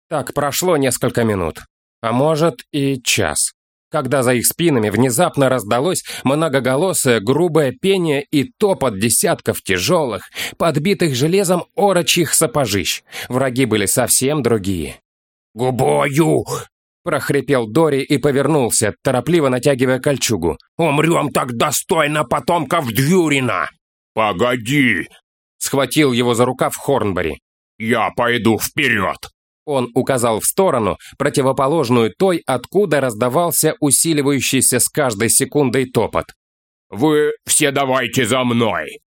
Так прошло несколько минут, а может и час, когда за их спинами внезапно раздалось многоголосое грубое пение и топот десятков тяжелых, подбитых железом орочьих сапожищ. Враги были совсем другие. «Губою!» – прохрипел Дори и повернулся, торопливо натягивая кольчугу. «Умрем так достойно потомков Дьюрина!» «Погоди!» – схватил его за рукав Хорнбери. «Я пойду вперед!» Он указал в сторону, противоположную той, откуда раздавался усиливающийся с каждой секундой топот. «Вы все давайте за мной!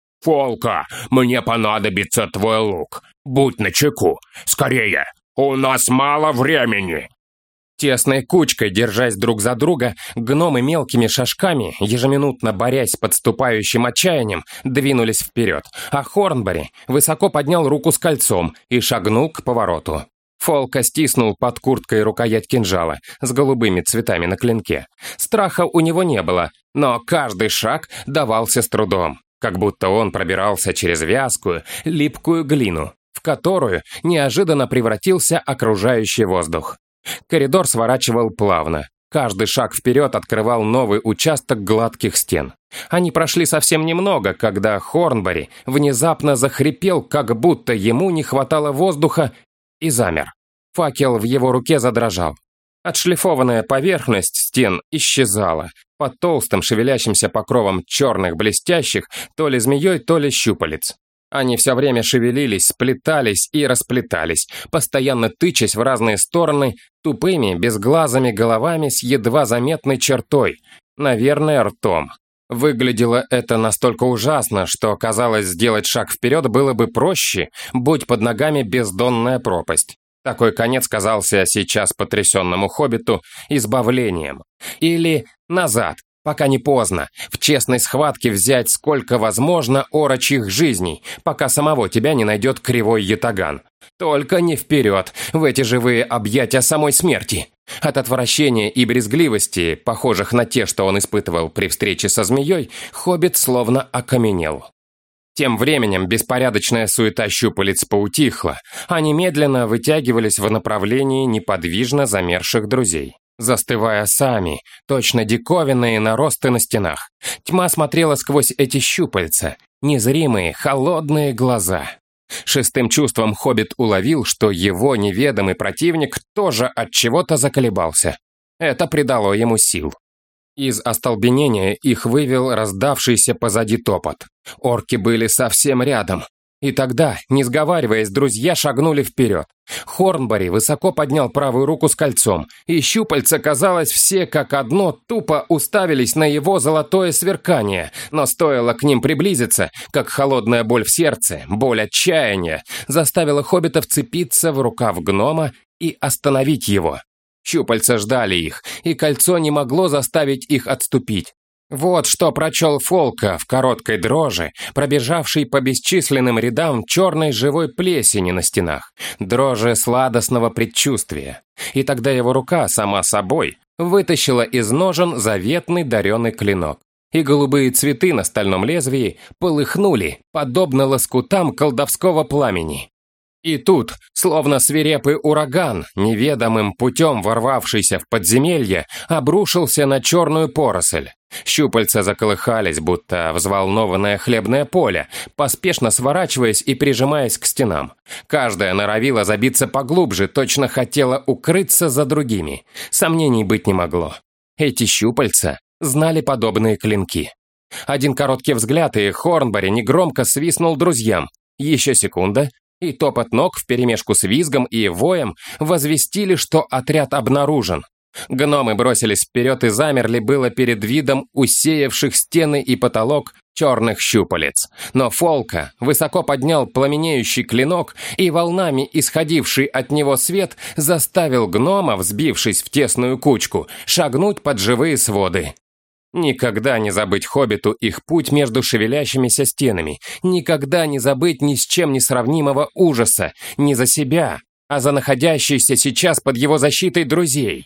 Фолка, мне понадобится твой лук. Будь начеку. Скорее, у нас мало времени!» Тесной кучкой, держась друг за друга, гномы мелкими шажками, ежеминутно борясь с подступающим отчаянием, двинулись вперед, а Хорнбери высоко поднял руку с кольцом и шагнул к повороту. Фолка стиснул под курткой рукоять кинжала с голубыми цветами на клинке. Страха у него не было, но каждый шаг давался с трудом, как будто он пробирался через вязкую, липкую глину, в которую неожиданно превратился окружающий воздух. Коридор сворачивал плавно. Каждый шаг вперед открывал новый участок гладких стен. Они прошли совсем немного, когда Хорнбери внезапно захрипел, как будто ему не хватало воздуха, и замер. Факел в его руке задрожал. Отшлифованная поверхность стен исчезала под толстым шевелящимся покровом черных блестящих, то ли змеей, то ли щупалец. Они все время шевелились, сплетались и расплетались, постоянно тычась в разные стороны тупыми, безглазыми головами с едва заметной чертой, наверное, ртом. Выглядело это настолько ужасно, что казалось, сделать шаг вперед было бы проще, будь под ногами бездонная пропасть. Такой конец казался сейчас потрясенному хоббиту избавлением. Или назад, пока не поздно, в честной схватке взять сколько возможно орочьих жизней, пока самого тебя не найдет кривой ятаган. Только не вперед, в эти живые объятия самой смерти. От отвращения и брезгливости, похожих на те, что он испытывал при встрече со змеей, хоббит словно окаменел. Тем временем беспорядочная суета щупалец поутихла, они медленно вытягивались в направлении неподвижно замерших друзей, застывая сами, точно диковинные наросты на стенах. Тьма смотрела сквозь эти щупальца, незримые, холодные глаза. Шестым чувством хоббит уловил, что его неведомый противник тоже от чего-то заколебался. Это придало ему сил. Из остолбенения их вывел раздавшийся позади топот. Орки были совсем рядом. И тогда, не сговариваясь, друзья шагнули вперед. Хорнбери высоко поднял правую руку с кольцом, и щупальца, казалось, все как одно тупо уставились на его золотое сверкание, но стоило к ним приблизиться, как холодная боль в сердце, боль отчаяния, заставила хоббита вцепиться в рукав гнома и остановить его. Щупальца ждали их, и кольцо не могло заставить их отступить. Вот что прочел Фолка в короткой дрожи, пробежавшей по бесчисленным рядам черной живой плесени на стенах, дрожи сладостного предчувствия. И тогда его рука, сама собой, вытащила из ножен заветный дареный клинок. И голубые цветы на стальном лезвии полыхнули, подобно лоскутам колдовского пламени. И тут, словно свирепый ураган, неведомым путем ворвавшийся в подземелье, обрушился на черную поросль. Щупальца заколыхались, будто взволнованное хлебное поле, поспешно сворачиваясь и прижимаясь к стенам. Каждая норовила забиться поглубже, точно хотела укрыться за другими. Сомнений быть не могло. Эти щупальца знали подобные клинки. Один короткий взгляд, и Хорнбери негромко свистнул друзьям. Еще секунда, и топот ног вперемешку с визгом и воем возвестили, что отряд обнаружен. Гномы бросились вперед и замерли было перед видом усеявших стены и потолок черных щупалец. Но Фолка высоко поднял пламенеющий клинок, и волнами исходивший от него свет заставил гномов, сбившись в тесную кучку, шагнуть под живые своды. Никогда не забыть хоббиту их путь между шевелящимися стенами, никогда не забыть ни с чем не сравнимого ужаса, не за себя, а за находящихся сейчас под его защитой друзей.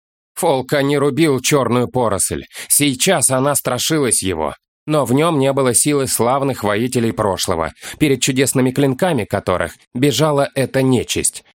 Фолка не рубил черную поросль, сейчас она страшилась его, но в нем не было силы славных воителей прошлого, перед чудесными клинками которых бежала эта нечисть,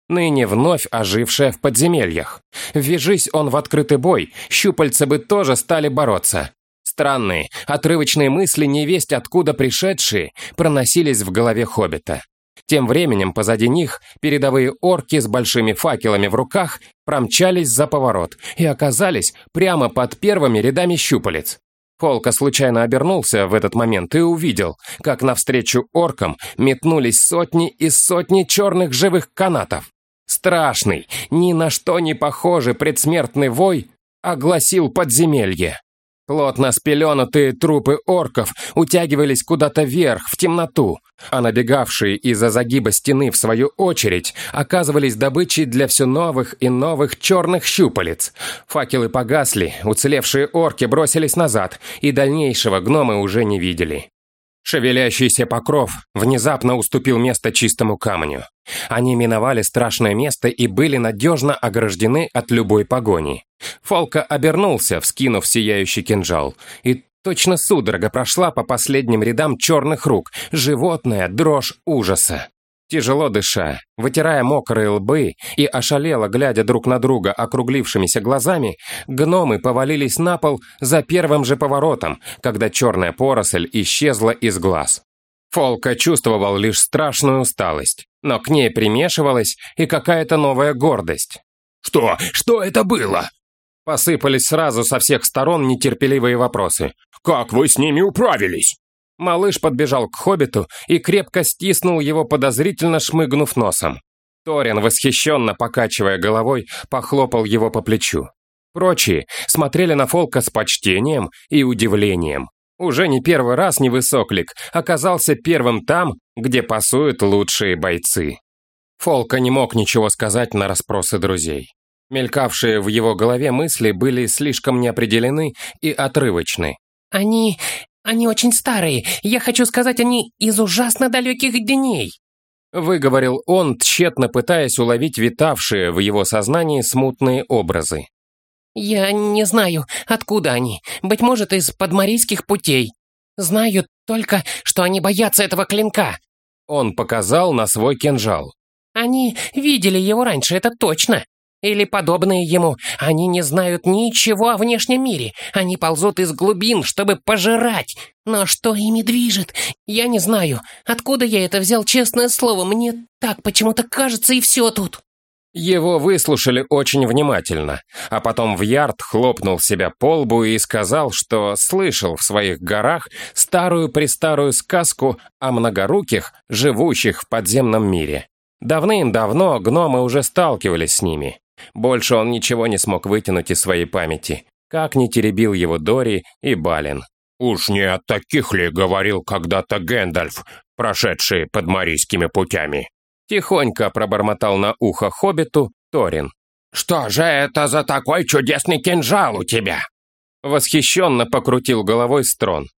ныне вновь ожившая в подземельях. Ввяжись он в открытый бой, щупальца бы тоже стали бороться. Странные, отрывочные мысли, невесть откуда пришедшие, проносились в голове хоббита. Тем временем позади них передовые орки с большими факелами в руках промчались за поворот и оказались прямо под первыми рядами щупалец. Фолка случайно обернулся в этот момент и увидел, как навстречу оркам метнулись сотни и сотни черных живых канатов. Страшный, ни на что не похожий предсмертный вой огласил подземелье. Плотно спеленутые трупы орков утягивались куда-то вверх, в темноту, а набегавшие из-за загиба стены, в свою очередь, оказывались добычей для все новых и новых черных щупалец. Факелы погасли, уцелевшие орки бросились назад, и дальнейшего гномы уже не видели. Шевелящийся покров внезапно уступил место чистому камню. Они миновали страшное место и были надежно ограждены от любой погони. Фолка обернулся, вскинув сияющий кинжал, и точно судорога прошла по последним рядам черных рук, животная дрожь ужаса. Тяжело дыша, вытирая мокрые лбы и ошалело глядя друг на друга округлившимися глазами, гномы повалились на пол за первым же поворотом, когда черная поросль исчезла из глаз. Фолка чувствовал лишь страшную усталость, но к ней примешивалась и какая-то новая гордость. «Что? Что это было?» Посыпались сразу со всех сторон нетерпеливые вопросы. «Как вы с ними управились?» Малыш подбежал к хоббиту и крепко стиснул его, подозрительно шмыгнув носом. Торин, восхищенно покачивая головой, похлопал его по плечу. Прочие смотрели на Фолка с почтением и удивлением. Уже не первый раз невысоклик оказался первым там, где пасуют лучшие бойцы. Фолка не мог ничего сказать на расспросы друзей. Мелькавшие в его голове мысли были слишком неопределены и отрывочны. Они очень старые. Я хочу сказать, они из ужасно далеких дней», выговорил он, тщетно пытаясь уловить витавшие в его сознании смутные образы. «Я не знаю, откуда они. Быть может, из подморейских путей. Знаю только, что они боятся этого клинка». Он показал на свой кинжал. «Они видели его раньше, это точно. Или подобные ему. Они не знают ничего о внешнем мире. Они ползут из глубин, чтобы пожирать. Но что ими движет? Я не знаю. Откуда я это взял, честное слово? Мне так почему-то кажется, и все тут». Его выслушали очень внимательно, а потом Вьярд хлопнул себя по лбу и сказал, что слышал в своих горах старую-престарую сказку о многоруких, живущих в подземном мире. Давным-давно гномы уже сталкивались с ними. Больше он ничего не смог вытянуть из своей памяти, как ни теребил его Дори и Балин. «Уж не о таких ли говорил когда-то Гэндальф, прошедший подморийскими путями?» Тихонько пробормотал на ухо хоббиту Торин. «Что же это за такой чудесный кинжал у тебя?» Восхищенно покрутил головой Строн.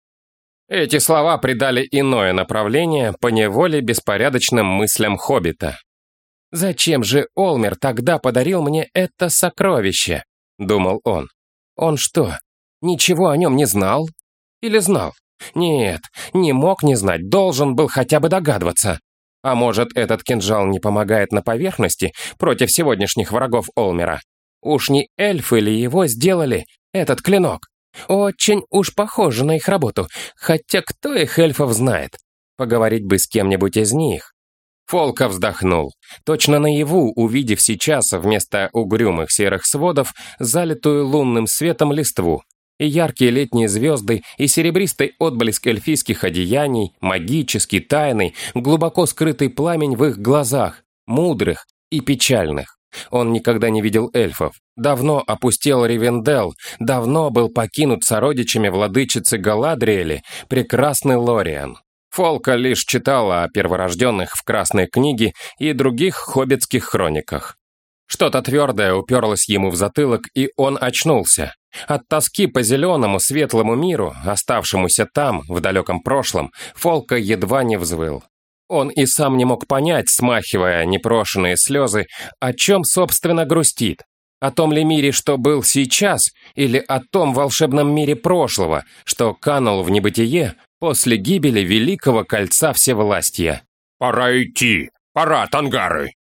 Эти слова придали иное направление поневоле беспорядочным мыслям хоббита. «Зачем же Олмер тогда подарил мне это сокровище?» — думал он. «Он что, ничего о нем не знал? Или знал? Нет, не мог не знать, должен был хотя бы догадываться. А может, этот кинжал не помогает на поверхности против сегодняшних врагов Олмера? Уж не эльфы ли его сделали, этот клинок? Очень уж похоже на их работу, хотя кто их эльфов знает? Поговорить бы с кем-нибудь из них». Фолка вздохнул, точно наяву увидев сейчас вместо угрюмых серых сводов залитую лунным светом листву, и яркие летние звезды, и серебристый отблеск эльфийских одеяний, магический, тайный, глубоко скрытый пламень в их глазах, мудрых и печальных. Он никогда не видел эльфов, давно опустел Ривендел, давно был покинут сородичами владычицы Галадриэли, прекрасный Лориан. Фолка лишь читала о перворожденных в Красной книге и других хоббитских хрониках. Что-то твердое уперлось ему в затылок, и он очнулся. От тоски по зеленому светлому миру, оставшемуся там, в далеком прошлом, Фолка едва не взвыл. Он и сам не мог понять, смахивая непрошенные слезы, о чем, собственно, грустит. О том ли мире, что был сейчас, или о том волшебном мире прошлого, что канул в небытие после гибели Великого Кольца Всевластия. «Пора идти! Пора, Тангары!»